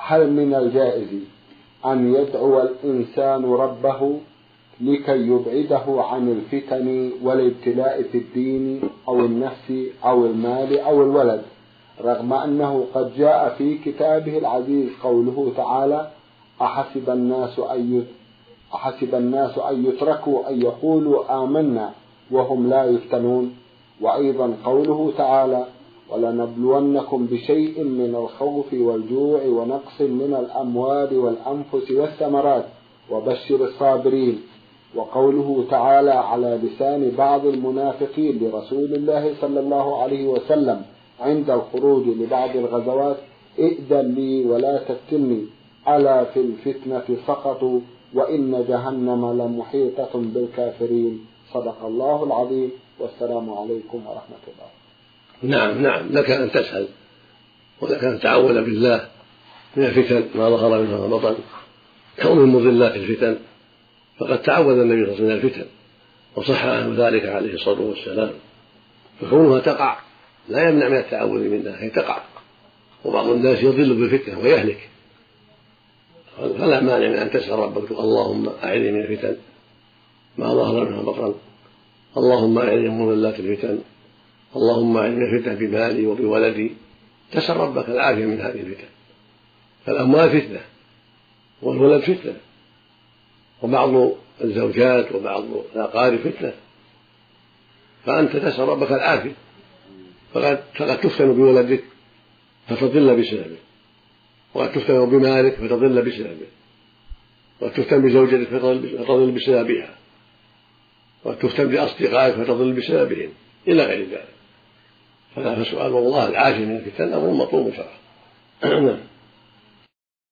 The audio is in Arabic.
هل من الجائز أن يدعو الإنسان ربه لكي يبعده عن الفتن والابتلاء في الدين أو النفس أو المال أو الولد، رغم أنه قد جاء في كتابه العزيز قوله تعالى: أحسب الناس أن يتركوا أن يقولوا آمنا وهم لا يفتنون؟ وأيضا قوله تعالى: ولنبلونكم بشيء من الخوف والجوع ونقص من الأموال والأنفس والثمرات وبشر الصابرين. وقوله تعالى على لسان بعض المنافقين لرسول الله صلى الله عليه وسلم عند الخروج لبعض الغزوات: ائذن لي ولا تفتني، ألا في الفتنة سقطوا وإن جهنم لمحيطة بالكافرين. صدق الله العظيم، والسلام عليكم ورحمة الله. نعم لك أن تسأل ولك أن تعوذ بالله من الفتن ما ظهر منها وما بطن، كون المضلات الفتن، فقد تعوذ النبي صلى الله عليه وسلم من الفتن وصح عنه ذلك عليه الصلاة والسلام، فكونها تقع لا يمنع من التعوذ منها، هي تقع، وبعض الناس يضل بالفتنة ويهلك، فلا مانع من أن تسأل ربك: اللهم أعذني من الفتن ما ظهر منها بطن، اللهم أعذني من مضلات الفتن، اللهم أعذني من الفتن بمالي وبولدي. تسأل ربك العافية من هذه الفتن، فالأموال فتنة والولد فتنة وبعض الزوجات وبعض الأقارب فتنة، فأنت تسأل ربك العافية، فقد تفتن بولدك فتضل بسببه، وقد تفتن بمالك فتضل بسببه، وقد تفتن بزوجتك فتضل بسببها، وقد تفتن بأصدقائك فتضل بسببهم إلى غير ذلك. فسؤال الله العافية من الفتن أمر مطلوب شرعا.